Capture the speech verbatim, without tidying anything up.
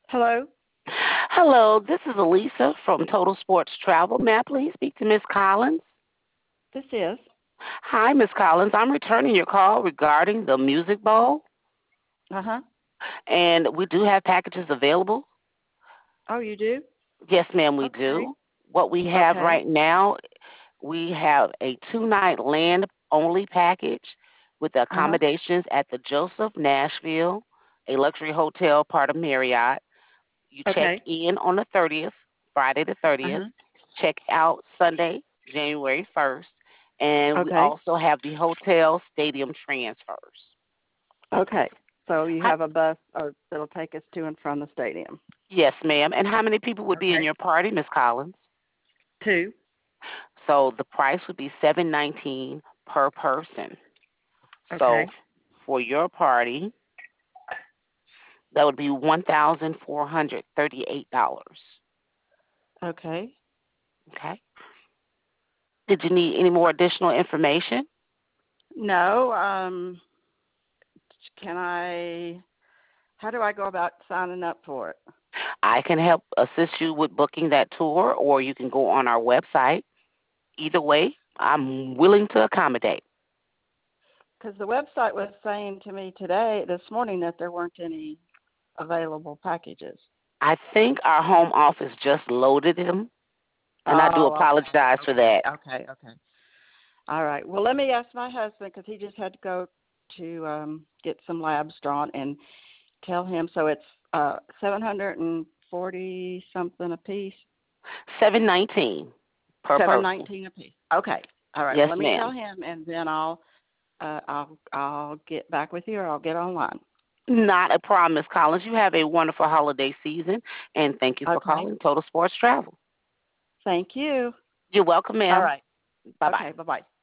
Hello, Hello, this is Elisa from Total Sports Travel. May I please speak to Miss Collins? this is. Hi, Miss Collins. I'm returning your call regarding the Music Bowl, Uh huh. and we do have packages available. Oh, you do? Yes, ma'am, we Okay. do. What we have Okay. right now, we have a two night land only package with the Uh huh. accommodations at the Joseph Nashville, a luxury hotel part of Marriott. You check Okay. in on the thirtieth, Friday the Uh thirtieth, huh. check out Sunday, January first, and we Okay. also have the hotel stadium transfers. Okay. So you Hi- have a bus or that'll take us to and from the stadium. yes, ma'am. And how many people would be in Okay. your party, Miss Collins? Two. So the price would be seven nineteen per person. So Okay. for your party, that would be one thousand four hundred thirty-eight dollars. Okay. Okay. Did you need any more additional information? No. Um. Can I? How do I go about signing up for it? I can help assist you with booking that tour, or you can go on our website. Either way, I'm willing to accommodate. Because the website was saying to me today, this morning, that there weren't any available packages. I think our home office just loaded them, and I do Oh, okay. apologize for Okay. that. Okay. Okay. All right. Well, let me ask my husband because he just had to go to um, get some labs drawn and tell him. So it's uh, seven hundred and forty something a piece, seven nineteen per seven person. nineteen a piece. Okay. All right. Well, Yes, let me tell ma'am. him, and then I'll uh, I'll I'll get back with you, or I'll get online. Not a problem, Miss Collins. You have a wonderful holiday season, and thank you for Okay. calling Total Sports Travel. Thank you. You're welcome, All ma'am. right. Bye bye. Okay. Bye bye.